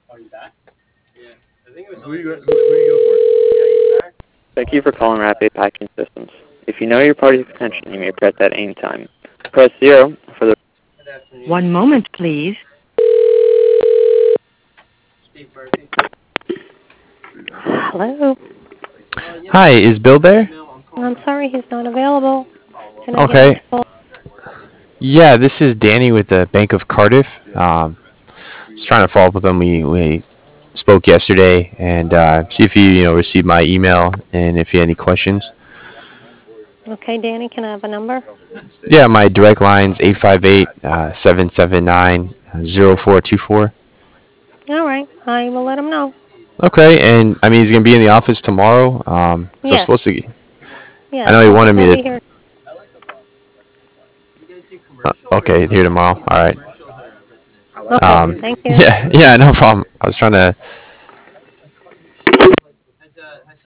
Thank you for calling Rapid Packing Systems. If you know your party's extension, you may press at any time. Press 0 for the... One moment, please. Hello. Hi, is Bill there? I'm sorry he's not available. Can I get his Okay. full? Yeah, this is Danny with the Bank of Cardiff. Just trying to follow up with him. We spoke yesterday and see if you received my email and if you had any questions. Okay, Danny, can I have a number? Yeah, my direct line's 858-779-0424. All right, I will let him know. Okay, and I mean he's gonna be in the office tomorrow. So I'm Yes, supposed to. I yes, know he wanted he'll me be to. here. Okay, here tomorrow. All right. Okay, thank you. Yeah, no problem. I was trying to